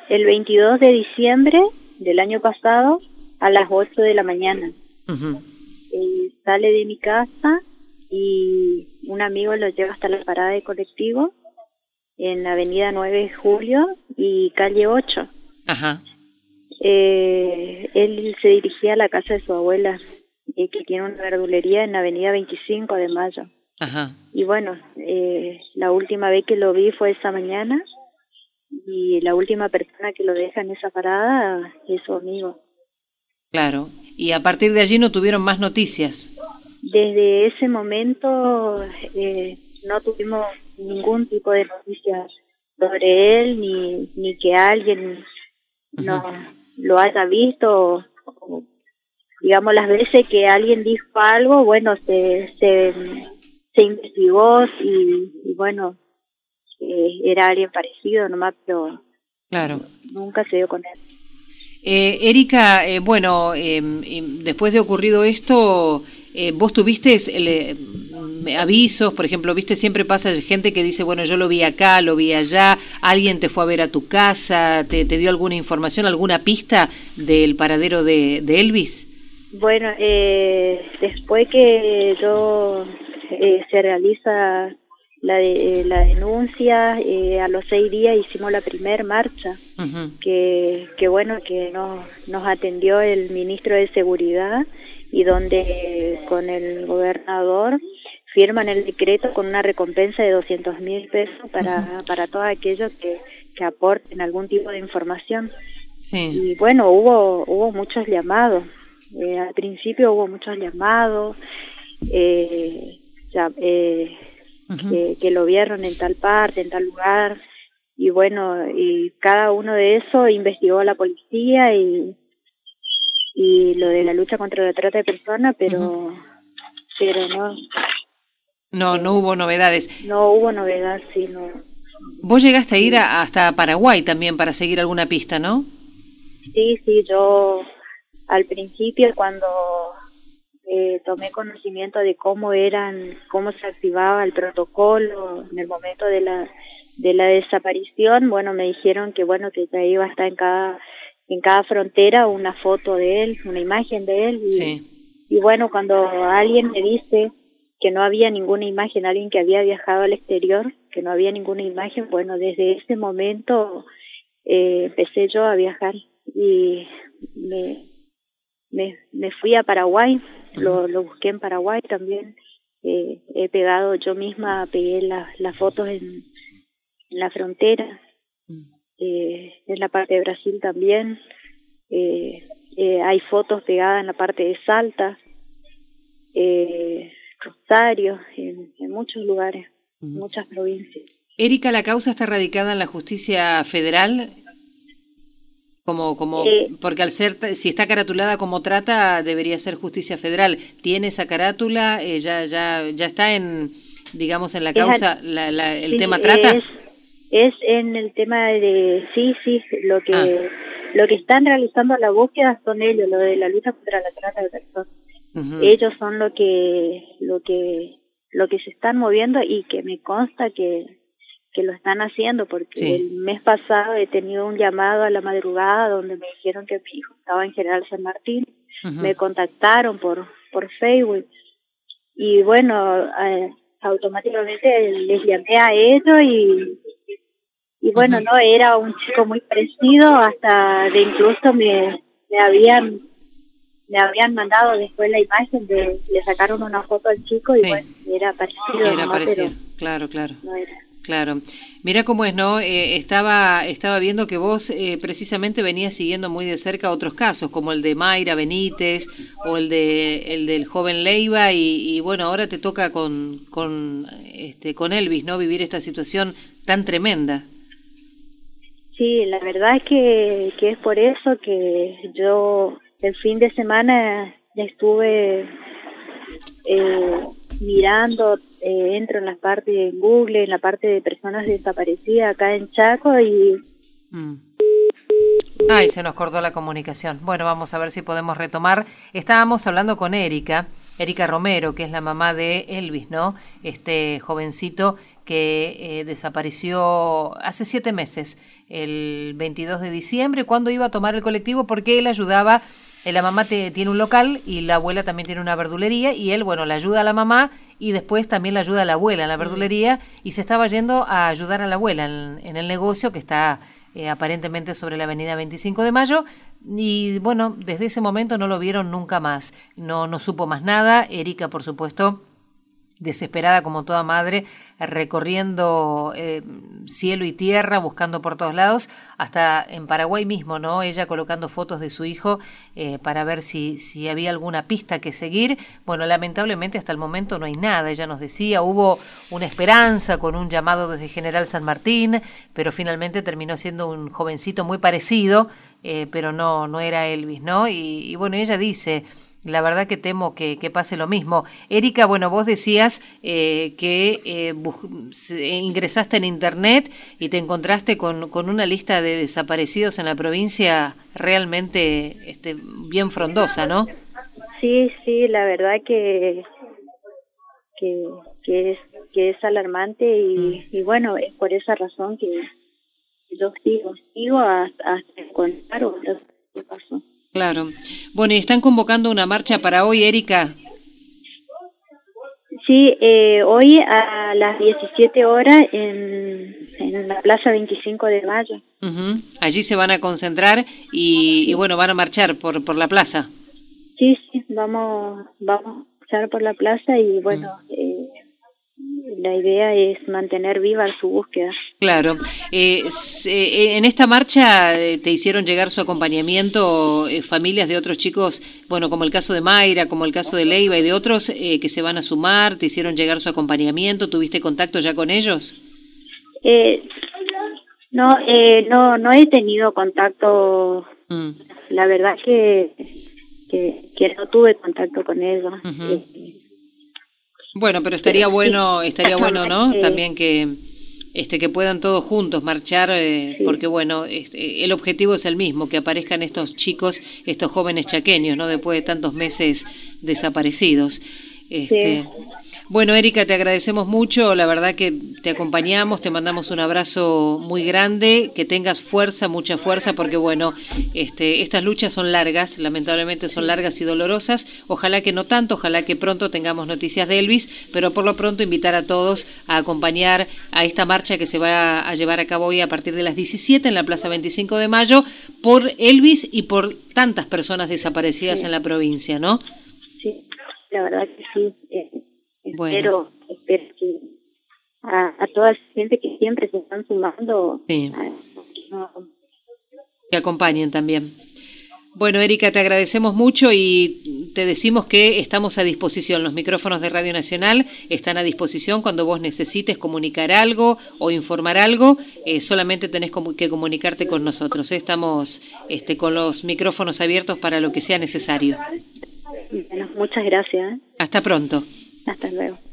el 22 de diciembre del año pasado a las 8 de la mañana. Uh-huh. Sale de mi casa y un amigo lo lleva hasta la parada de colectivo en la avenida 9 de Julio y calle 8. Ajá. Él se dirigía a la casa de su abuela, que tiene una verdulería en la avenida 25 de Mayo. Ajá. Y bueno, la última vez que lo vi fue esa mañana, y la última persona que lo deja en esa parada es su amigo. Claro. Y a partir de allí no tuvieron más noticias. Desde ese momento no tuvimos ningún tipo de noticias sobre él, ni que alguien no lo haya visto, o, digamos, las veces que alguien dijo algo, bueno, se investigó y bueno, era alguien parecido nomás, pero claro, nunca se dio con él. Erika, bueno, después de ocurrido esto, vos tuviste avisos, por ejemplo, viste, siempre pasa gente que dice, bueno, yo lo vi acá, lo vi allá, alguien te fue a ver a tu casa, te dio alguna información, alguna pista del paradero de Elvis. Bueno, después que se realiza la denuncia, a los 6 días hicimos la primer marcha, uh-huh. que bueno, que nos atendió el ministro de Seguridad, y donde con el gobernador firman el decreto con una recompensa de 200.000 pesos para todos aquellos que aporten algún tipo de información. Sí. Y bueno, hubo muchos llamados. Al principio hubo muchos llamados, que lo vieron en tal parte, en tal lugar, y bueno, y cada uno de esos investigó a la policía y lo de la lucha contra la trata de personas, pero no hubo novedades. No hubo novedad, sí, no. Vos llegaste a ir hasta Paraguay también para seguir alguna pista, ¿no? Sí, yo al principio, cuando tomé conocimiento de cómo se activaba el protocolo en el momento de la desaparición, bueno, me dijeron que bueno, que ya iba a estar en cada frontera una foto de él, una imagen de él, y bueno, cuando alguien me dice que no había ninguna imagen, alguien que había viajado al exterior, que no había ninguna imagen, bueno, desde ese momento empecé yo a viajar y me fui a Paraguay, lo busqué en Paraguay también, yo misma pegué las fotos en la frontera, en la parte de Brasil también, hay fotos pegadas en la parte de Salta, Rosario, en muchos lugares, muchas provincias. Erika, ¿la causa está radicada en la justicia federal? Porque al ser, si está caratulada como trata, debería ser justicia federal. ¿Tiene esa carátula? ¿Ya está en, digamos, en la causa el tema trata? Es en el tema de, sí, lo que están realizando la búsqueda son ellos, lo de la lucha contra la trata de personas. Uh-huh. Ellos son lo que se están moviendo, y que me consta que lo están haciendo, porque el mes pasado he tenido un llamado a la madrugada donde me dijeron que mi hijo estaba en General San Martín. Uh-huh. Me contactaron por Facebook y bueno, automáticamente les llamé a ellos y bueno, no, era un chico muy parecido, hasta de incluso me habían mandado después la imagen, le sacaron una foto al chico y bueno, era parecido. Era parecido, claro. No era. Claro. Mira cómo es, ¿no? Estaba viendo que vos precisamente venías siguiendo muy de cerca otros casos, como el de Mayra Benítez o el del joven Leiva, y bueno, ahora te toca con Elvis, ¿no? Vivir esta situación tan tremenda. Sí, la verdad es que es por eso que yo el fin de semana estuve mirando, entro en la parte de Google, en la parte de personas desaparecidas acá en Chaco y... Ay, se nos cortó la comunicación. Bueno, vamos a ver si podemos retomar. Estábamos hablando con Erika, Erika Romero, que es la mamá de Elvis, ¿no? Este jovencito que desapareció hace 7 meses, el 22 de diciembre, cuando iba a tomar el colectivo, porque él ayudaba. La mamá tiene un local y la abuela también tiene una verdulería, y él, bueno, le ayuda a la mamá y después también le ayuda a la abuela en la verdulería, y se estaba yendo a ayudar a la abuela en el negocio que está aparentemente sobre la avenida 25 de Mayo, y bueno, desde ese momento no lo vieron nunca más, no supo más nada. Erika, por supuesto, desesperada como toda madre, recorriendo cielo y tierra, buscando por todos lados, hasta en Paraguay mismo, ¿no? Ella colocando fotos de su hijo para ver si había alguna pista que seguir. Bueno, lamentablemente hasta el momento no hay nada. Ella nos decía, hubo una esperanza con un llamado desde General San Martín, pero finalmente terminó siendo un jovencito muy parecido, pero no era Elvis, ¿no? Y bueno, ella dice: la verdad que temo que pase lo mismo. Erika, bueno, vos decías que ingresaste en internet y te encontraste con una lista de desaparecidos en la provincia realmente bien frondosa, ¿no? Sí, la verdad que es alarmante, y bueno, es por esa razón que yo sigo hasta encontrar qué pasó. Claro. Bueno, ¿y están convocando una marcha para hoy, Erika? Sí, hoy a las 17 horas en la Plaza 25 de Mayo. Uh-huh. Allí se van a concentrar y bueno, van a marchar por la plaza. Sí, vamos a marchar por la plaza, y bueno, la idea es mantener viva su búsqueda. Claro. En esta marcha te hicieron llegar su acompañamiento familias de otros chicos, bueno, como el caso de Mayra, como el caso de Leiva y de otros que se van a sumar. ¿Te hicieron llegar su acompañamiento? ¿Tuviste contacto ya con ellos? No he tenido contacto. La verdad que no tuve contacto con ellos. Uh-huh. Bueno, pero estaría bueno, ¿no? También que puedan todos juntos marchar, porque bueno, el objetivo es el mismo, que aparezcan estos chicos, estos jóvenes chaqueños, ¿no? Después de tantos meses desaparecidos. Bueno, Erika, te agradecemos mucho, la verdad que te acompañamos, te mandamos un abrazo muy grande, que tengas fuerza, mucha fuerza, porque bueno, estas luchas son largas, lamentablemente son largas y dolorosas. Ojalá que no tanto, ojalá que pronto tengamos noticias de Elvis, pero por lo pronto invitar a todos a acompañar a esta marcha que se va a llevar a cabo hoy a partir de las 17 en la Plaza 25 de Mayo, por Elvis y por tantas personas desaparecidas en la provincia, ¿no? Sí, la verdad que sí. Bueno. Espero que a toda la gente que siempre se están sumando, sí, que acompañen también. Bueno, Erika, te agradecemos mucho y te decimos que estamos a disposición. Los micrófonos de Radio Nacional están a disposición cuando vos necesites comunicar algo o informar algo. Solamente tenés que comunicarte con nosotros. Estamos con los micrófonos abiertos para lo que sea necesario. Bueno, muchas gracias. Hasta pronto. Hasta luego.